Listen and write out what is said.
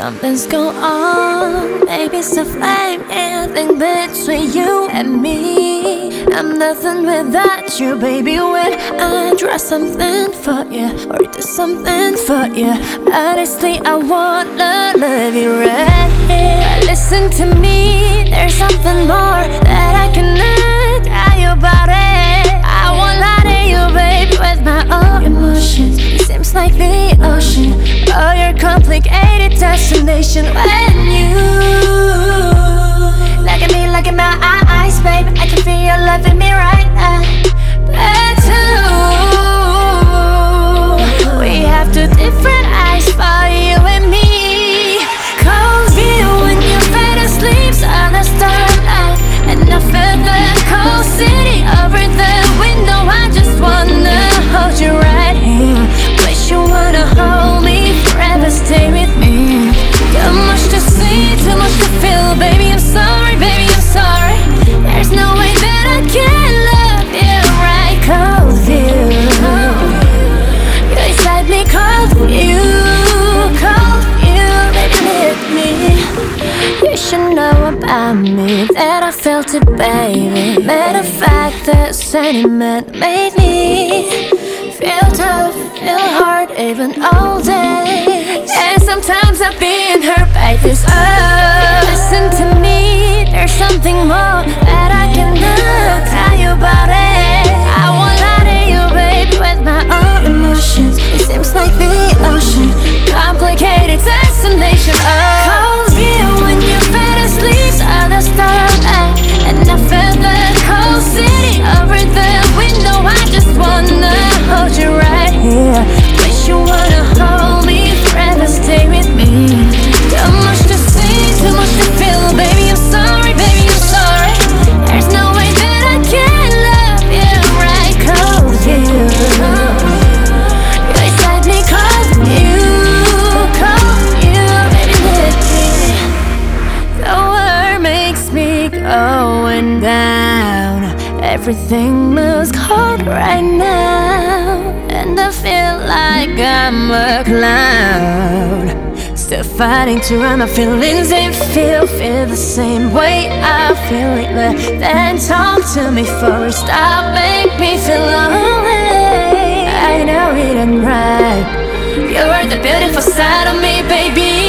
Something's going on, maybe it's a flame in between you and me. I'm nothing without you, baby. When I draw something for you or do something for you, honestly, I wanna love you right here. Listen to me, there's something more that I cannot tell you about it. I won't lie to you, baby, with my own emotions. It seems like the ocean, oh, your complicated destination. When you look at me, look in my eyes, babe, I can feel your love in me right now. But too, we have two different eyes for you and me. Cold view when you fell asleep on the starlight, and I feel the cold city over the window. I just wanna hold you right here. Wish you wanna hold me forever, stay with me. Too much to see, too much to feel, baby, I'm sorry, baby, I'm sorry. There's no way that I can love you right. Cold view, you inside me, cold view, baby, hit me. You should know about me, that I felt it, baby. Matter of fact, the sentiment made me feel tough, feel hard, even all day. And sometimes I've been hurt by this. Oh, listen to me, there's something more that I cannot tell you about it. I won't lie to you, baby, with my own emotions. It seems like the ocean, complicated destination. Oh, cold view when you fell asleep on the starlight, and I felt the cold city over the window. I just wanna hold you right here. Wish you wanna hold me forever, stay with me. Too much to see, too much to feel, baby, I'm sorry, baby, I'm sorry. There's no way that I can love you right. Cold view, you inside me, cold view, baby, with me. The world makes me going down. Everything moves cold right now, and I feel like I'm a clown, still fighting to run my feelings and feel the same way I feel lately. Then talk to me first, stop, make me feel lonely. I know it ain't right, you're the beautiful side of me, baby.